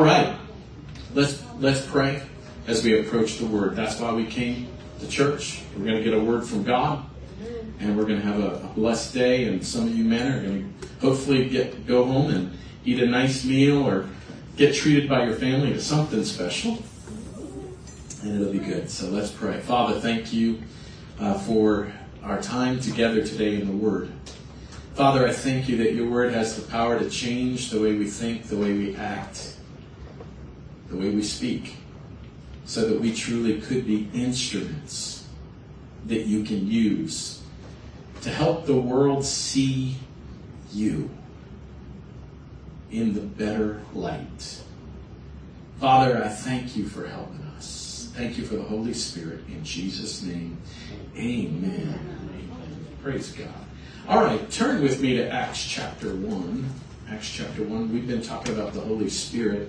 All right. Let's pray as we approach the Word. That's why we came to church. We're going to get a word from God, and we're going to have a blessed day. And some of you men are going to hopefully go home and eat a nice meal or get treated by your family to something special, and it'll be good. So let's pray. Father, thank you for our time together today in the Word. Father, I thank you that your Word has the power to change the way we think, the way we act, the way we speak, so that we truly could be instruments that you can use to help the world see you in the better light. Father, I thank you for helping us. Thank you for the Holy Spirit. In Jesus' name, amen. Amen. Praise God. All right, turn with me to Acts chapter 1. Acts chapter 1. We've been talking about the Holy Spirit.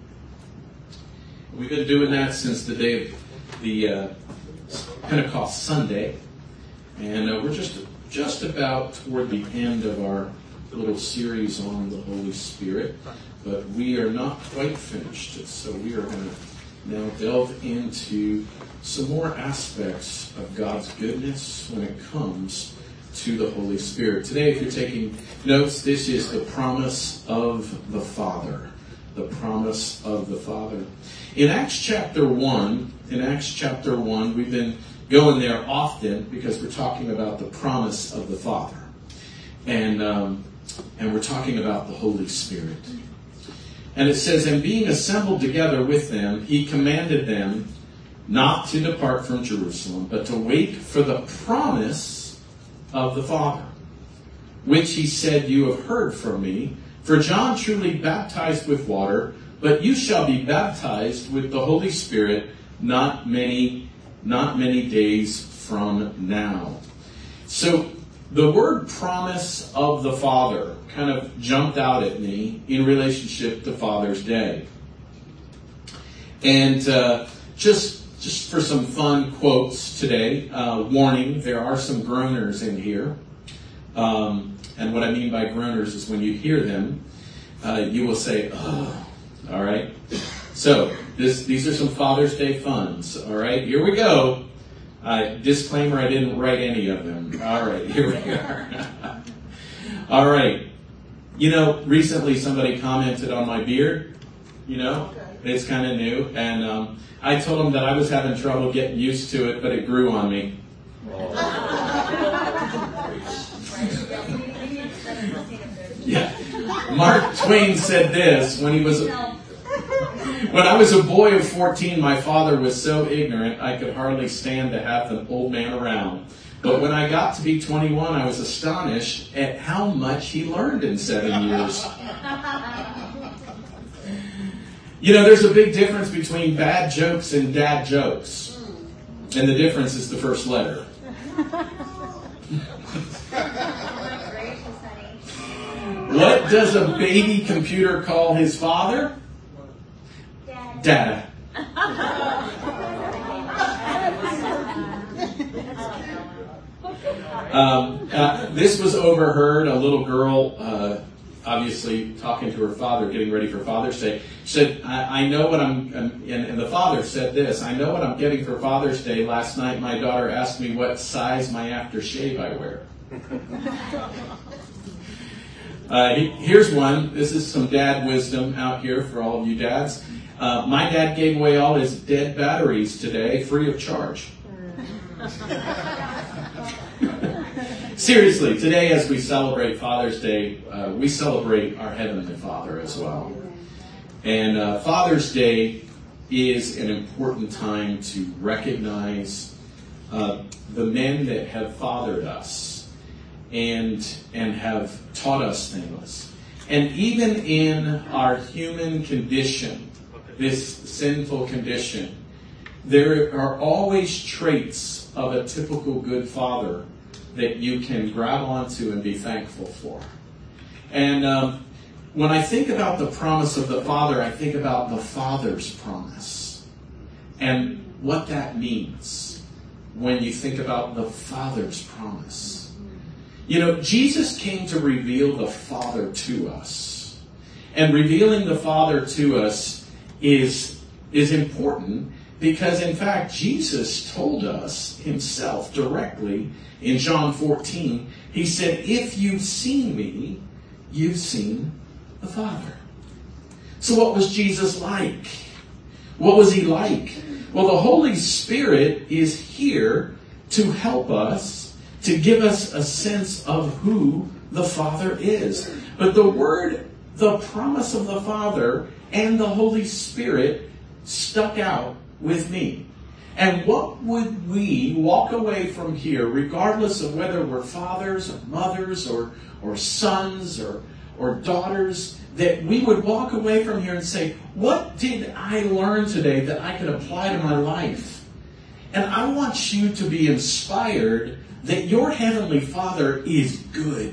We've been doing that since the day of the Pentecost Sunday. And we're just about toward the end of our little series on the Holy Spirit. But we are not quite finished. So we are going to now delve into some more aspects of God's goodness when it comes to the Holy Spirit. Today, if you're taking notes, this is the promise of the Father. The promise of the Father. In Acts chapter 1, we've been going there often because we're talking about the promise of the Father. And we're talking about the Holy Spirit. And it says, and being assembled together with them, he commanded them not to depart from Jerusalem, but to wait for the promise of the Father, which he said, you have heard from me. For John truly baptized with water, but you shall be baptized with the Holy Spirit not many days from now. So the word promise of the Father kind of jumped out at me in relationship to Father's Day. And just for some fun quotes today, warning, there are some groaners in here. And what I mean by groaners is when you hear them, you will say, oh, all right? So, these are some Father's Day funs, all right? Here we go. Disclaimer, I didn't write any of them. All right, here we are. All right. You know, recently somebody commented on my beard. You know, it's kind of new. And I told them that I was having trouble getting used to it, but it grew on me. Yeah. Mark Twain said this when I was a boy of 14, my father was so ignorant I could hardly stand to have the old man around. But when I got to be 21, I was astonished at how much he learned in 7 years. You know, there's a big difference between bad jokes and dad jokes. And the difference is the first letter. What does a baby computer call his father? Dad. This was overheard. A little girl, obviously talking to her father, getting ready for Father's Day, said, I know what and the father said this, I know what I'm getting for Father's Day. Last night my daughter asked me what size my aftershave I wear. Here's one. This is some dad wisdom out here for all of you dads. My dad gave away all his dead batteries today, free of charge. Seriously, today as we celebrate Father's Day, we celebrate our Heavenly Father as well. And Father's Day is an important time to recognize the men that have fathered us and have taught us things. And even in our human condition, this sinful condition, there are always traits of a typical good father that you can grab onto and be thankful for. And when I think about the promise of the Father, I think about the Father's promise and what that means when you think about the Father's promise. You know, Jesus came to reveal the Father to us. And revealing the Father to us is important because, in fact, Jesus told us himself directly in John 14. He said, if you've seen me, you've seen the Father. So what was Jesus like? What was he like? Well, the Holy Spirit is here to help us, to give us a sense of who the Father is. But the promise of the Father and the Holy Spirit stuck out with me. And what would we walk away from here, regardless of whether we're fathers or mothers or sons or daughters, that we would walk away from here and say, what did I learn today that I can apply to my life? And I want you to be inspired that your Heavenly Father is good.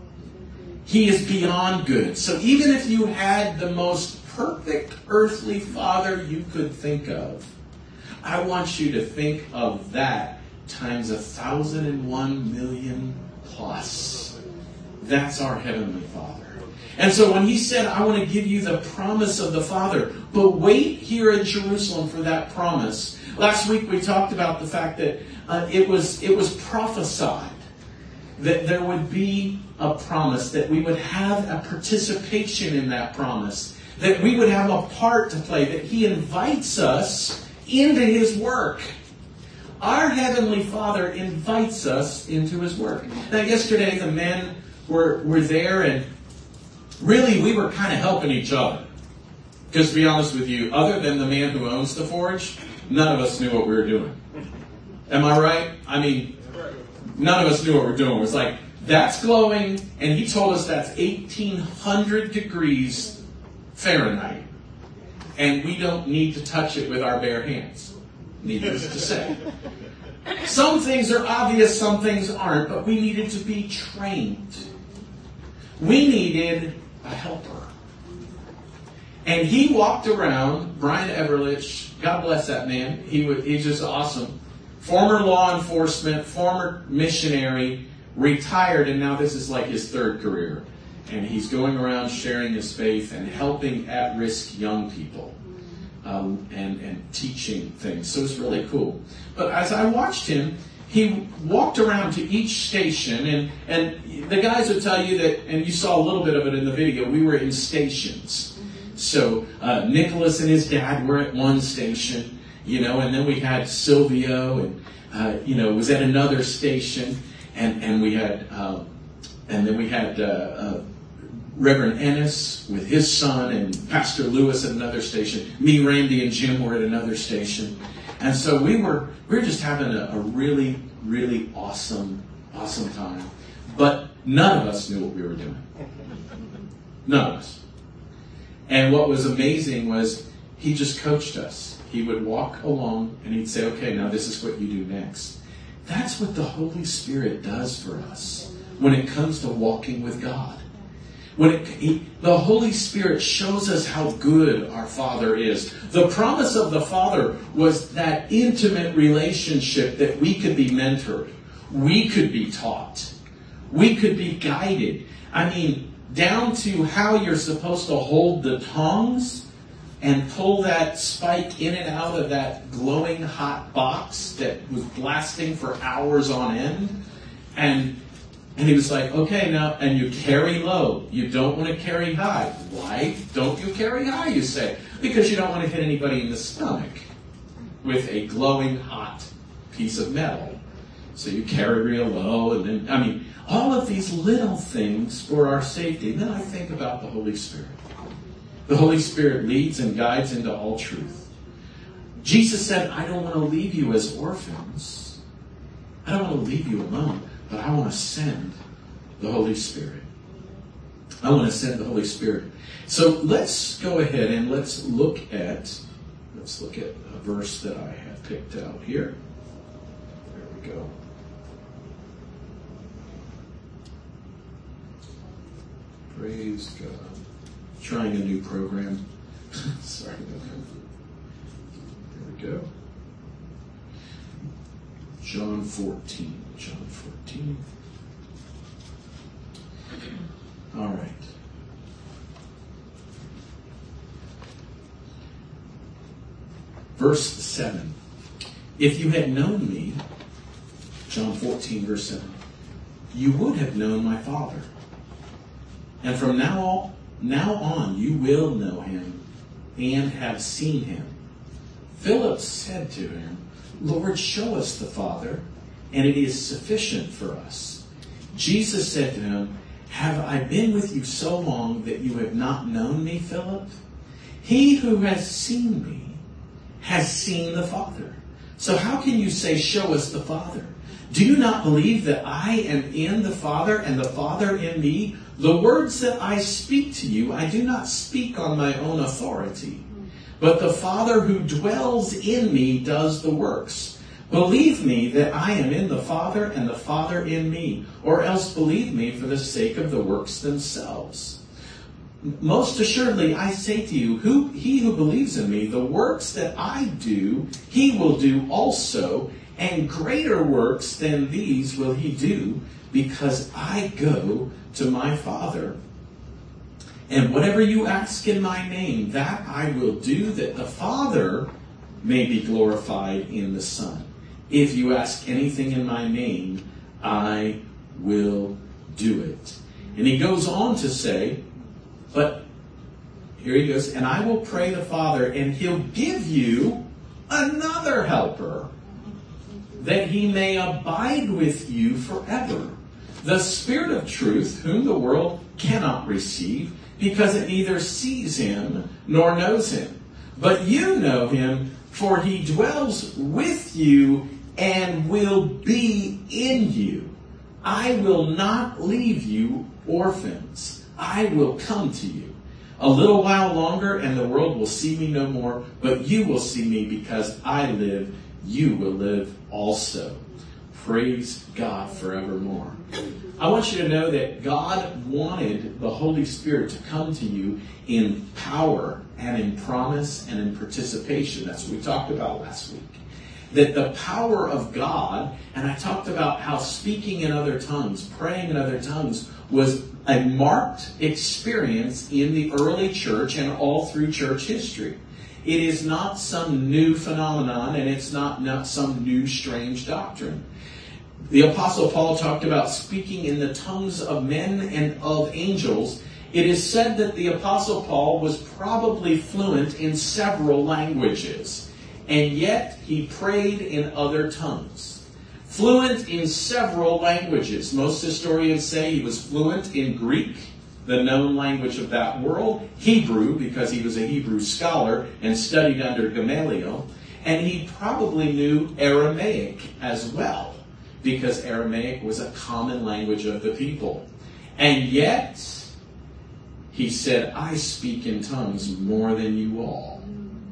He is beyond good. So even if you had the most perfect earthly father you could think of, I want you to think of that times 1,001 million plus. That's our Heavenly Father. And so when he said, I want to give you the promise of the Father, but wait here in Jerusalem for that promise. Last week we talked about the fact that it was prophesied that there would be a promise, that we would have a participation in that promise, that we would have a part to play, that he invites us into his work. Our Heavenly Father invites us into his work. Now, yesterday the men were there, and really we were kind of helping each other. Because to be honest with you, other than the man who owns the forge, none of us knew what we were doing. Am I right? I mean, none of us knew what we were doing. It was like, that's glowing, and he told us that's 1,800 degrees Fahrenheit. And we don't need to touch it with our bare hands. Needless to say. Some things are obvious, some things aren't, but we needed to be trained. We needed a helper. And he walked around, Brian Everlich, God bless that man, he's just awesome. Former law enforcement, former missionary, retired, and now this is like his third career. And he's going around sharing his faith and helping at-risk young people and teaching things. So it's really cool. But as I watched him, he walked around to each station, and the guys would tell you that, and you saw a little bit of it in the video, we were in stations. So Nicholas and his dad were at one station, and then we had Silvio, and was at another station, and then we had Reverend Ennis with his son, and Pastor Lewis at another station. Me, Randy, and Jim were at another station. And so we were just having a really, really awesome time. But none of us knew what we were doing. None of us. And what was amazing was he just coached us. He would walk along and he'd say, okay, now this is what you do next. That's what the Holy Spirit does for us when it comes to walking with God. The Holy Spirit shows us how good our Father is. The promise of the Father was that intimate relationship that we could be mentored. We could be taught. We could be guided. I mean, down to how you're supposed to hold the tongs and pull that spike in and out of that glowing hot box that was blasting for hours on end. And he was like, okay, now, and you carry low. You don't want to carry high. Why don't you carry high, you say? Because you don't want to hit anybody in the stomach with a glowing hot piece of metal. So you carry real low, and then, all of these little things for our safety. And then I think about the Holy Spirit. The Holy Spirit leads and guides into all truth. Jesus said, I don't want to leave you as orphans. I don't want to leave you alone. But I want to send the Holy Spirit. I want to send the Holy Spirit. So let's go ahead and let's look at a verse that I have picked out here. There we go. Praise God. Trying a new program. Sorry. There we go. John 14. All right. Verse 7. If you had known me, John 14, verse 7, you would have known my Father. And from now on, you will know him and have seen him. Philip said to him, Lord, show us the Father, and it is sufficient for us. Jesus said to him, have I been with you so long that you have not known me, Philip? He who has seen me has seen the Father. So how can you say, show us the Father? Do you not believe that I am in the Father and the Father in me? The words that I speak to you, I do not speak on my own authority. But the Father who dwells in me does the works. Believe me that I am in the Father and the Father in me, or else believe me for the sake of the works themselves. Most assuredly, I say to you, he who believes in me, the works that I do, he will do also, and greater works than these will he do, because I go to my Father. And whatever you ask in my name, that I will do, that the Father may be glorified in the Son. If you ask anything in my name, I will do it. And he goes on to say, but here he goes, and I will pray the Father, and he'll give you another helper, that he may abide with you forever. The Spirit of truth, whom the world cannot receive, because it neither sees him nor knows him. But you know him, for he dwells with you and will be in you. I will not leave you orphans. I will come to you. A little while longer, and the world will see me no more, but you will see me, because I live, you will live also. Praise God forevermore. I want you to know that God wanted the Holy Spirit to come to you in power and in promise and in participation. That's what we talked about last week. That the power of God, and I talked about how speaking in other tongues, praying in other tongues, was a marked experience in the early church and all through church history. It is not some new phenomenon, and it's not some new strange doctrine. The Apostle Paul talked about speaking in the tongues of men and of angels. It is said that the Apostle Paul was probably fluent in several languages, and yet he prayed in other tongues. Fluent in several languages. Most historians say he was fluent in Greek, the known language of that world, Hebrew, because he was a Hebrew scholar and studied under Gamaliel, and he probably knew Aramaic as well, because Aramaic was a common language of the people. And yet, he said, I speak in tongues more than you all.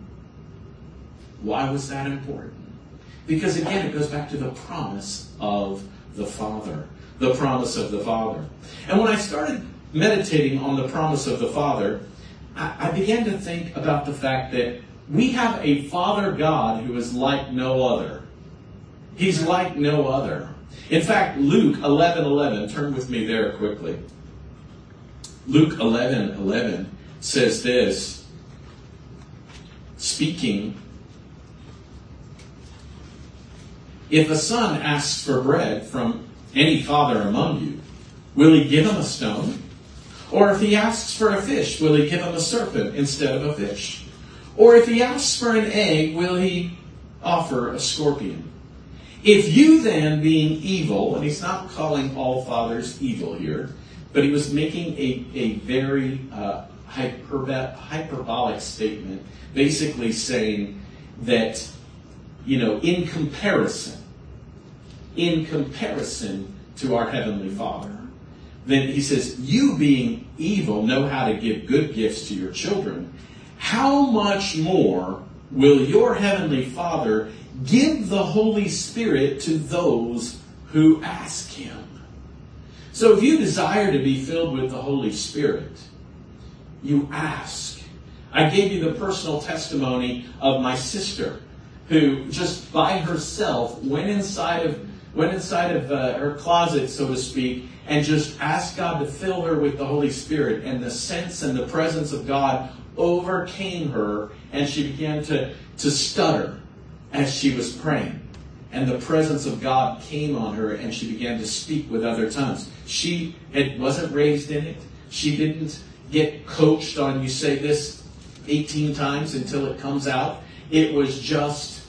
Why was that important? Because again, it goes back to the promise of the Father. The promise of the Father. And when I started meditating on the promise of the Father, I began to think about the fact that we have a Father God who is like no other. He's like no other. In fact, Luke 11:11, turn with me there quickly. Luke 11:11 says this, speaking, if a son asks for bread from any father among you, will he give him a stone? Or if he asks for a fish, will he give him a serpent instead of a fish? Or if he asks for an egg, will he offer a scorpion? If you then, being evil, and he's not calling all fathers evil here, but he was making a very hyperbolic statement, basically saying that, in comparison to our Heavenly Father, then he says, you being evil know how to give good gifts to your children. How much more will your Heavenly Father give the Holy Spirit to those who ask him? So if you desire to be filled with the Holy Spirit, you ask. I gave you the personal testimony of my sister, who just by herself went inside of her closet, so to speak, and just asked God to fill her with the Holy Spirit, and the sense and the presence of God overcame her, and she began to stutter as she was praying. And the presence of God came on her, and she began to speak with other tongues. She wasn't raised in it. She didn't get coached on, you say this 18 times until it comes out. It was just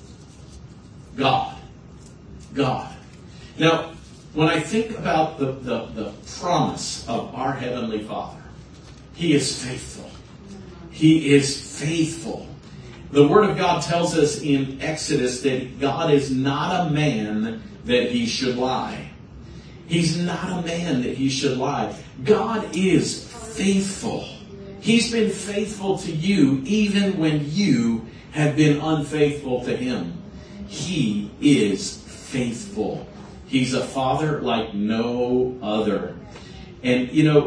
God. God. Now, when I think about the promise of our Heavenly Father, He is faithful. He is faithful. The Word of God tells us in Exodus that God is not a man that He should lie. He's not a man that He should lie. God is faithful. He's been faithful to you even when you have been unfaithful to Him. He is faithful. He's a Father like no other. And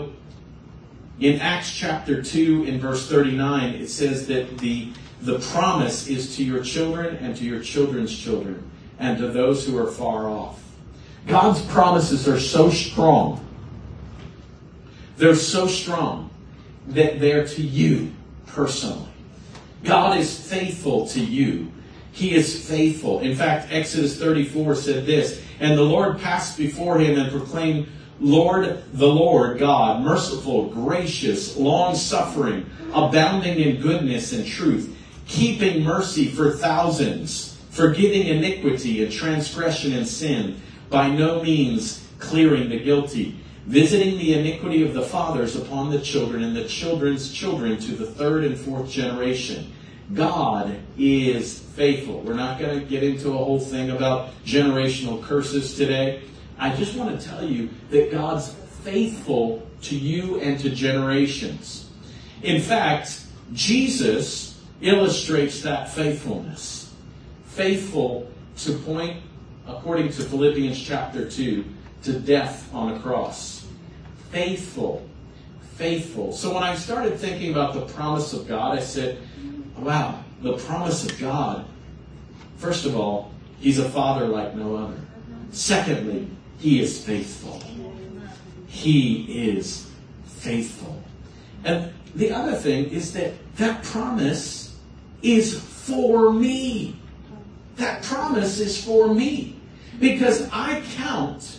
in Acts chapter 2 in verse 39, it says that the promise is to your children and to your children's children and to those who are far off. God's promises are so strong. They're so strong that they're to you personally. God is faithful to you. He is faithful. In fact, Exodus 34 said this, "And the Lord passed before him and proclaimed, the Lord God, merciful, gracious, long-suffering, abounding in goodness and truth, keeping mercy for thousands, forgiving iniquity and transgression and sin, by no means clearing the guilty, visiting the iniquity of the fathers upon the children and the children's children to the third and fourth generation." God is faithful. We're not going to get into a whole thing about generational curses today. I just want to tell you that God's faithful to you and to generations. In fact, Jesus illustrates that faithfulness. Faithful to point, according to Philippians chapter 2, to death on a cross. Faithful. Faithful. So when I started thinking about the promise of God, I said, wow, the promise of God. First of all, He's a Father like no other. Secondly, He is faithful. He is faithful. And the other thing is that promise is for me. That promise is for me. Because I count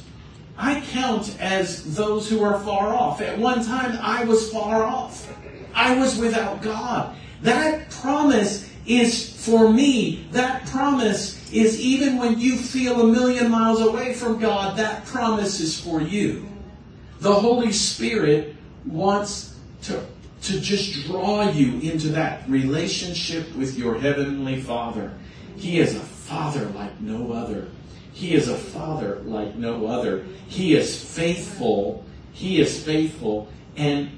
as those who are far off. At one time, I was far off. I was without God. That promise is for me. That promise is even when you feel a million miles away from God, that promise is for you. The Holy Spirit wants to just draw you into that relationship with your Heavenly Father. He is a Father like no other. He is a Father like no other. He is faithful. He is faithful. And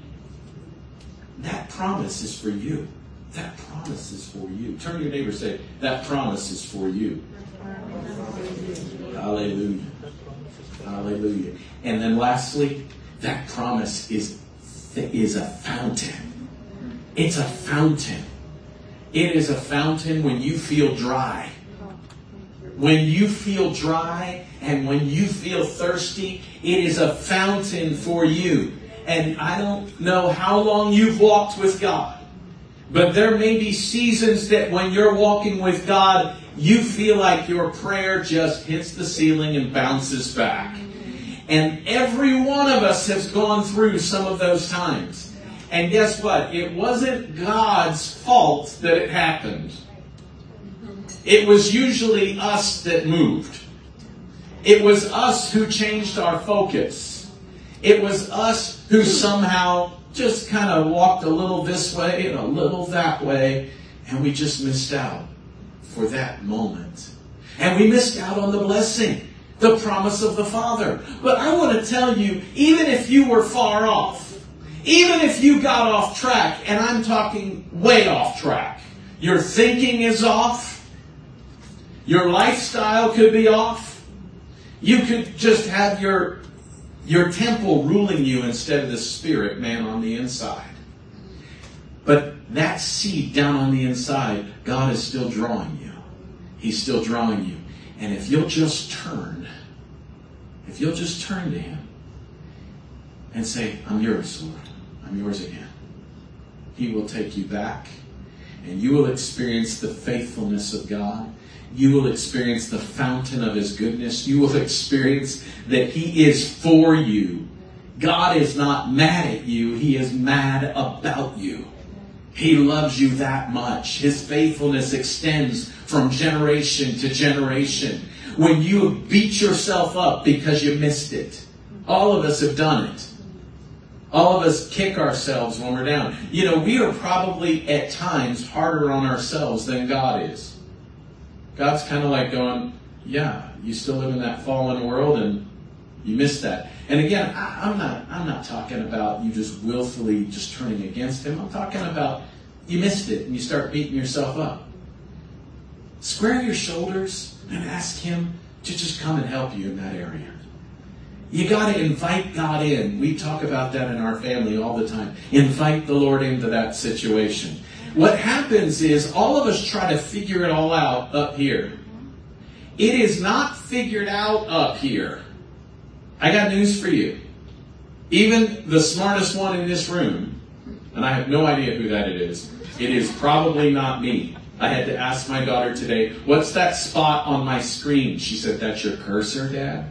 that promise is for you. That promise is for you. Turn to your neighbor and say, that promise is for you. Hallelujah. Hallelujah. And then lastly, that promise is a fountain. It's a fountain. It is a fountain when you feel dry. When you feel dry and when you feel thirsty, it is a fountain for you. And I don't know how long you've walked with God, but there may be seasons that when you're walking with God, you feel like your prayer just hits the ceiling and bounces back. And every one of us has gone through some of those times. And guess what? It wasn't God's fault that it happened. It was usually us that moved. It was us who changed our focus. It was us who somehow just kind of walked a little this way and a little that way, and we just missed out for that moment. And we missed out on the blessing, the promise of the Father. But I want to tell you, even if you were far off, even if you got off track, and I'm talking way off track, your thinking is off, your lifestyle could be off, you could just have your temple ruling you instead of the spirit man on the inside. But that seed down on the inside, God is still drawing you. He's still drawing you. And if you'll just turn to Him and say, I'm yours, Lord. I'm yours again. He will take you back and you will experience the faithfulness of God. You will experience the fountain of His goodness. You will experience that He is for you. God is not mad at you. He is mad about you. He loves you that much. His faithfulness extends from generation to generation. When you beat yourself up because you missed it, all of us have done it. All of us kick ourselves when we're down. You know, we are probably at times harder on ourselves than God is. God's kind of like going, yeah, you still live in that fallen world and you missed that. And again, I'm not talking about you just willfully just turning against Him. I'm talking about you missed it and you start beating yourself up. Square your shoulders and ask Him to just come and help you in that area. You got to invite God in. We talk about that in our family all the time. Invite the Lord into that situation. What happens is all of us try to figure it all out up here. It is not figured out up here. I got news for you. Even the smartest one in this room, and I have no idea who that it is probably not me. I had to ask my daughter today, what's that spot on my screen? She said, that's your cursor, Dad?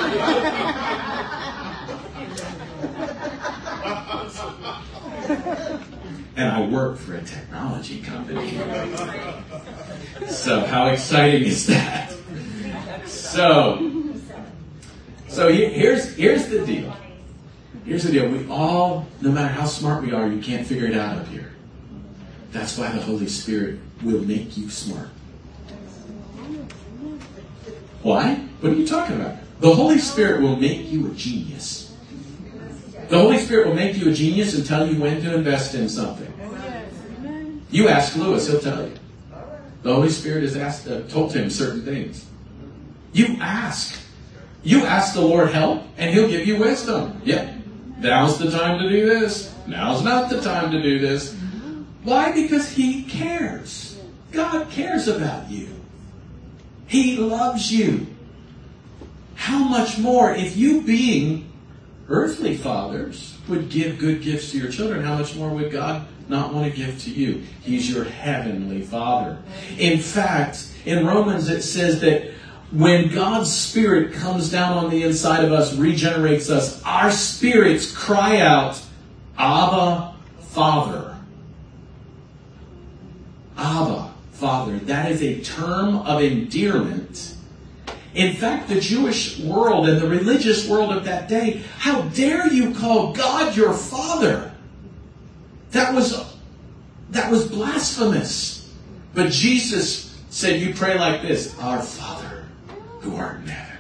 And I work for a technology company. So how exciting is that? So here's the deal. Here's the deal. We all, no matter how smart we are, you can't figure it out up here. That's why the Holy Spirit will make you smart. Why? What are you talking about? The Holy Spirit will make you a genius. The Holy Spirit will make you a genius and tell you when to invest in something. You ask Lewis, he'll tell you. The Holy Spirit has told him certain things. You ask. You ask the Lord help, and He'll give you wisdom. Yep. Now's the time to do this. Now's not the time to do this. Why? Because He cares. God cares about you. He loves you. How much more, if you being earthly fathers would give good gifts to your children, how much more would God not want to give to you? He's your heavenly Father. In fact, in Romans it says that when God's Spirit comes down on the inside of us, regenerates us, our spirits cry out, Abba, Father. Abba, Father. That is a term of endearment. In fact, the Jewish world and the religious world of that day, how dare you call God your Father? That was blasphemous. But Jesus said, you pray like this, Our Father who art in heaven.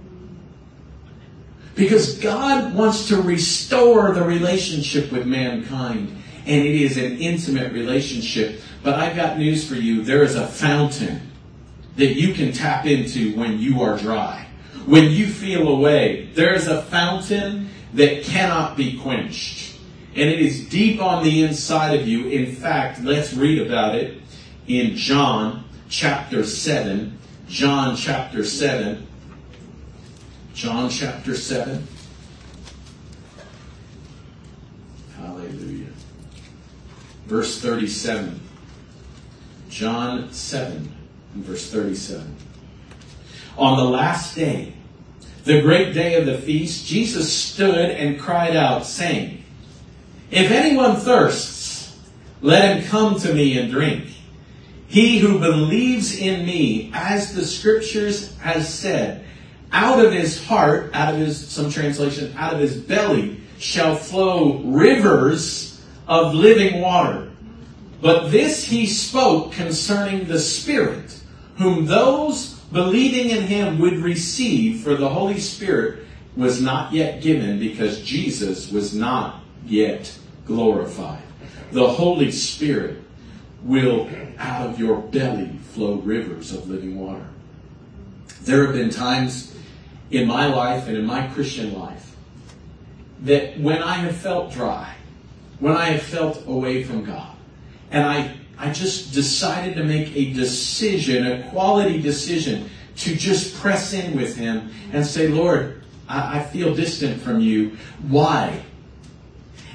Because God wants to restore the relationship with mankind. And it is an intimate relationship. But I've got news for you. There is a fountain that you can tap into when you are dry. When you feel away, there is a fountain that cannot be quenched. And it is deep on the inside of you. In fact, let's read about it in John chapter 7. John chapter 7. John chapter 7. Hallelujah. Verse 37. John 7 and verse 37. On the last day, the great day of the feast, Jesus stood and cried out, saying, If anyone thirsts, let him come to me and drink. He who believes in me, as the Scriptures has said, out of his heart, some translation, out of his belly, shall flow rivers of living water. But this he spoke concerning the Spirit, whom those believing in him would receive, for the Holy Spirit was not yet given, because Jesus was not yet glorified. The Holy Spirit will, out of your belly, flow rivers of living water. There have been times in my life and in my Christian life that when I have felt dry, when I have felt away from God, and I just decided to make a decision, a quality decision, to just press in with Him and say, Lord, I feel distant from you. Why?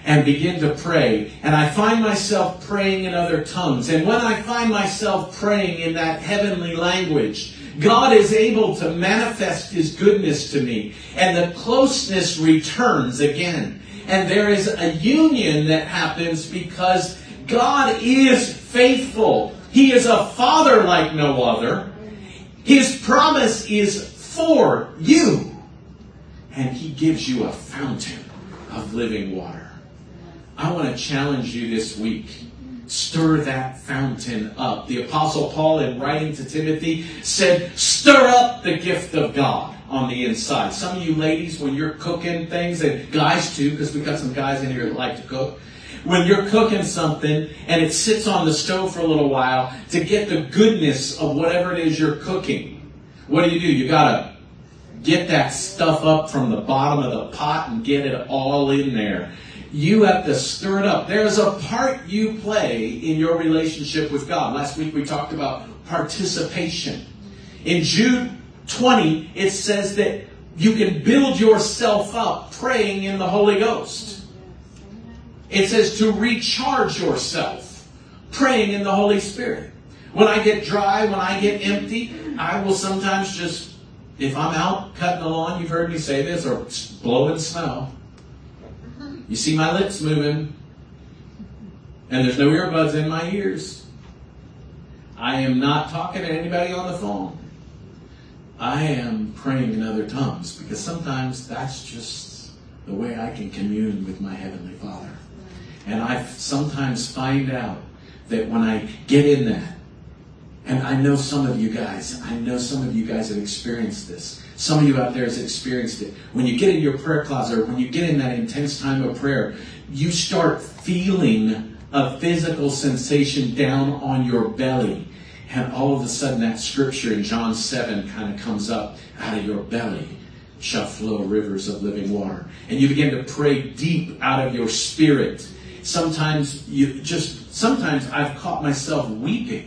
and begin to pray. And I find myself praying in other tongues. And when I find myself praying in that heavenly language, God is able to manifest His goodness to me. And the closeness returns again. And there is a union that happens because God is faithful. He is a Father like no other. His promise is for you. And He gives you a fountain of living water. I want to challenge you this week. Stir that fountain up. The Apostle Paul, in writing to Timothy, said, stir up the gift of God on the inside. Some of you ladies, when you're cooking things, and guys too, because we've got some guys in here that like to cook. When you're cooking something and it sits on the stove for a little while, to get the goodness of whatever it is you're cooking, what do? You got to get that stuff up from the bottom of the pot and get it all in there. You have to stir it up. There's a part you play in your relationship with God. Last week we talked about participation. In Jude 20, it says that you can build yourself up praying in the Holy Ghost. It says to recharge yourself praying in the Holy Spirit. When I get dry, when I get empty, I will sometimes just, if I'm out cutting the lawn, you've heard me say this, or blowing snow, you see my lips moving, and there's no earbuds in my ears. I am not talking to anybody on the phone. I am praying in other tongues, because sometimes that's just the way I can commune with my Heavenly Father. And I sometimes find out that when I get in that, and I know some of you guys have experienced this. Some of you out there has experienced it. When you get in your prayer closet, or when you get in that intense time of prayer, you start feeling a physical sensation down on your belly. And all of a sudden that scripture in John 7 kind of comes up. Out of your belly shall flow rivers of living water. And you begin to pray deep out of your spirit. Sometimes I've caught myself weeping.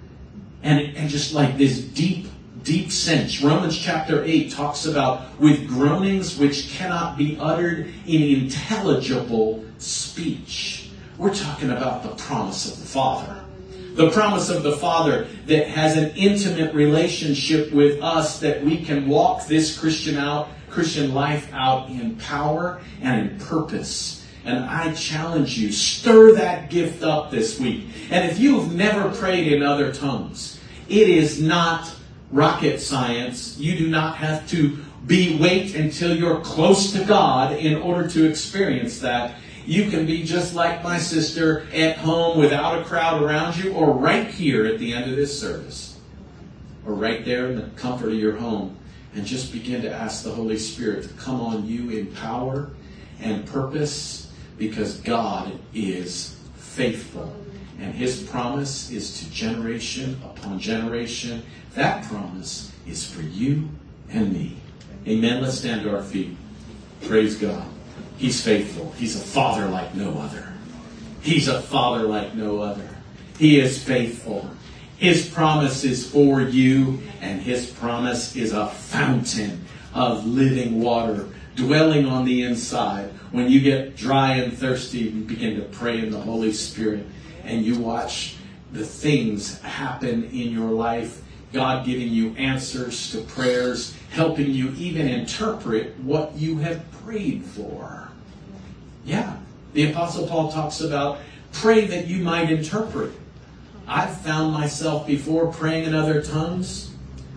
And just like this deep sense. Romans chapter 8 talks about with groanings which cannot be uttered in intelligible speech. We're talking about the promise of the Father. The promise of the Father that has an intimate relationship with us, that we can walk this Christian life out in power and in purpose. And I challenge you, stir that gift up this week. And if you've never prayed in other tongues, it is not rocket science. You do not have to wait until you're close to God in order to experience that. You can be just like my sister at home without a crowd around you, or right here at the end of this service, or right there in the comfort of your home, and just begin to ask the Holy Spirit to come on you in power and purpose, because God is faithful. And His promise is to generation upon generation. That promise is for you and me. Amen. Let's stand to our feet. Praise God. He's faithful. He's a Father like no other. He's a Father like no other. He is faithful. His promise is for you, and His promise is a fountain of living water dwelling on the inside. When you get dry and thirsty, you begin to pray in the Holy Spirit, and you watch the things happen in your life. God giving you answers to prayers, helping you even interpret what you have prayed for. Yeah, the Apostle Paul talks about pray that you might interpret. I've found myself before praying in other tongues.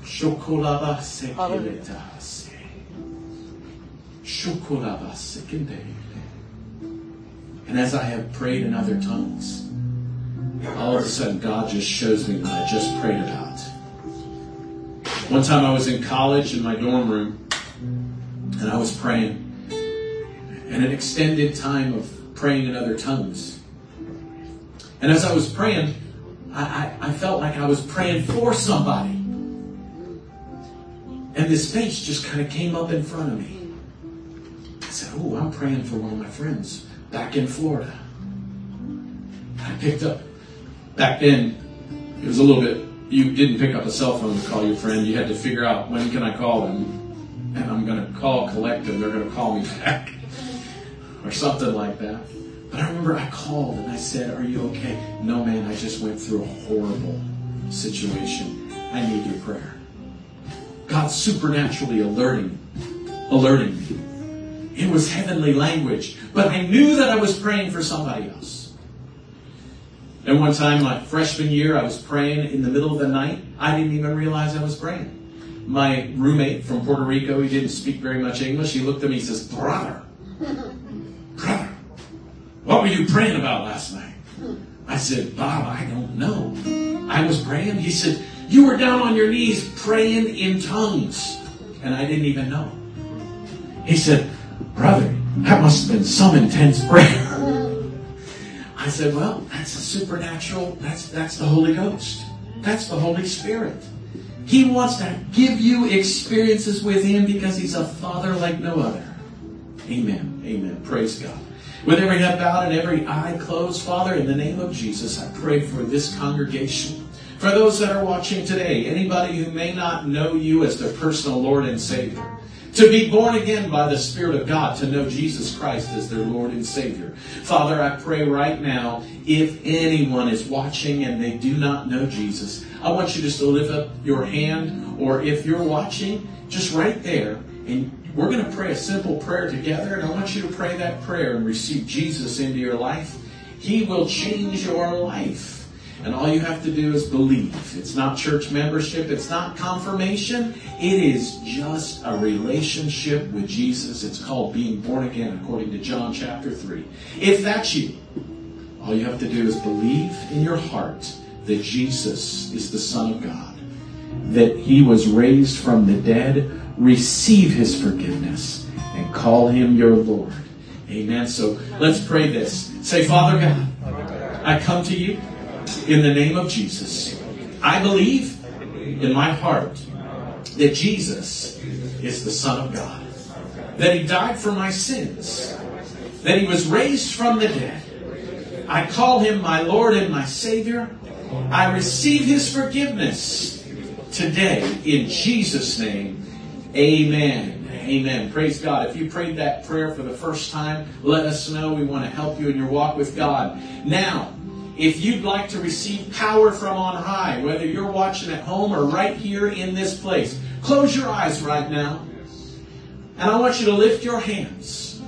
And as I have prayed in other tongues, all of a sudden God just shows me what I just prayed about. One time I was in college in my dorm room, and I was praying. And an extended time of praying in other tongues. And as I was praying, I felt like I was praying for somebody. And this face just kind of came up in front of me. I said, oh, I'm praying for one of my friends back in Florida. I picked up. Back then, it was a little bit, you didn't pick up a cell phone to call your friend. You had to figure out, when can I call them? And I'm going to call, collect them. They're going to call me back. Or something like that. But I remember I called and I said, "Are you okay?" "No, man, I just went through a horrible situation. I need your prayer." God supernaturally alerting me. It was heavenly language, but I knew that I was praying for somebody else. And one time, my freshman year, I was praying in the middle of the night. I didn't even realize I was praying. My roommate from Puerto Rico, he didn't speak very much English. He looked at me and says, brother, what were you praying about last night?" I said, "Bob, I don't know. I was praying." He said, "You were down on your knees praying in tongues." And I didn't even know. He said, "Brother, that must have been some intense prayer." I said, "Well, that's a supernatural, that's the Holy Ghost. That's the Holy Spirit. He wants to give you experiences with Him because He's a Father like no other." Amen. Amen. Praise God. With every head bowed and every eye closed, Father, in the name of Jesus, I pray for this congregation. For those that are watching today, anybody who may not know You as their personal Lord and Savior, to be born again by the Spirit of God, to know Jesus Christ as their Lord and Savior. Father, I pray right now, if anyone is watching and they do not know Jesus, I want you just to lift up your hand, or if you're watching, just right there, and we're going to pray a simple prayer together, and I want you to pray that prayer and receive Jesus into your life. He will change your life. And all you have to do is believe. It's not church membership. It's not confirmation. It is just a relationship with Jesus. It's called being born again, according to John chapter 3. If that's you, all you have to do is believe in your heart that Jesus is the Son of God, that He was raised from the dead, receive His forgiveness, and call Him your Lord. Amen. So let's pray this. Say, Father God, I come to You in the name of Jesus. I believe in my heart that Jesus is the Son of God, that He died for my sins, that He was raised from the dead. I call Him my Lord and my Savior. I receive His forgiveness today in Jesus' name. Amen. Amen. Praise God. If you prayed that prayer for the first time, let us know. We want to help you in your walk with God. Now, if you'd like to receive power from on high, whether you're watching at home or right here in this place, close your eyes right now. And I want you to lift your hands.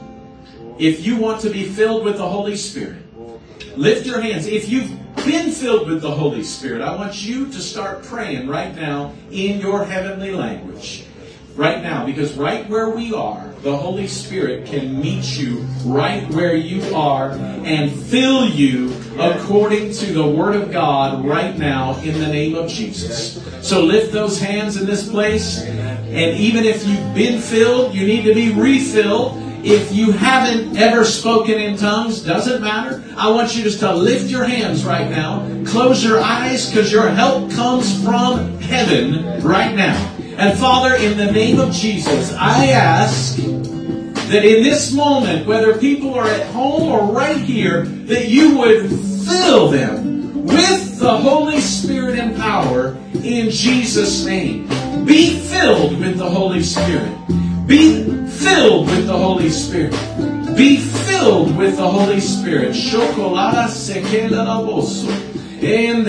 If you want to be filled with the Holy Spirit, lift your hands. If you've been filled with the Holy Spirit, I want you to start praying right now in your heavenly language. Right now, because right where we are, the Holy Spirit can meet you right where you are and fill you according to the Word of God right now in the name of Jesus. So lift those hands in this place, and even if you've been filled, you need to be refilled. If you haven't ever spoken in tongues, doesn't matter. I want you just to lift your hands right now. Close your eyes, because your help comes from heaven right now. And Father, in the name of Jesus, I ask that in this moment, whether people are at home or right here, that You would fill them with the Holy Spirit and power in Jesus' name. Be filled with the Holy Spirit. Be filled with the Holy Spirit. Be filled with the Holy Spirit. Chocolata sekela boso. And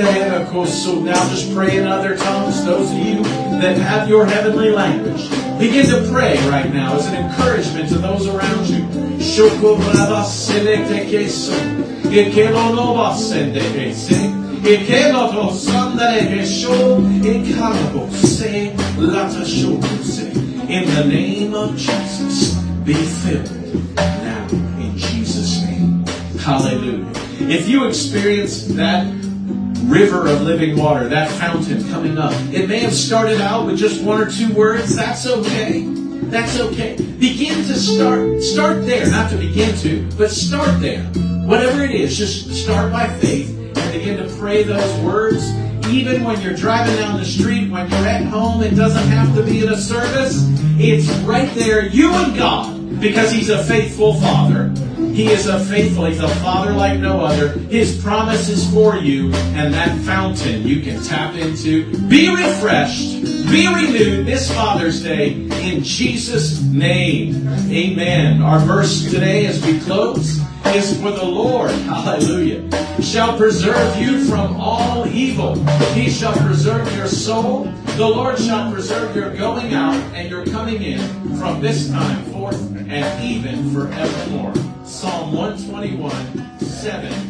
now just pray in other tongues. Those of you that have your heavenly language, begin to pray right now as an encouragement to those around you. In the name of Jesus, be filled now in Jesus' name. Hallelujah. If you experience that river of living water, that fountain coming up, it may have started out with just one or two words. That's okay. That's okay. Begin to start there. Not to begin to, but start there. Whatever it is, just start by faith and begin to pray those words. Even when you're driving down the street, when you're at home, it doesn't have to be at a service. It's right there, you and God, because He's a faithful Father. He is He's a Father like no other. His promise is for you, and that fountain you can tap into. Be refreshed, be renewed this Father's Day in Jesus' name. Amen. Our verse today as we close is for the Lord, hallelujah, shall preserve you from all evil. He shall preserve your soul. The Lord shall preserve your going out and your coming in from this time forth and even forevermore. Psalm 121, 7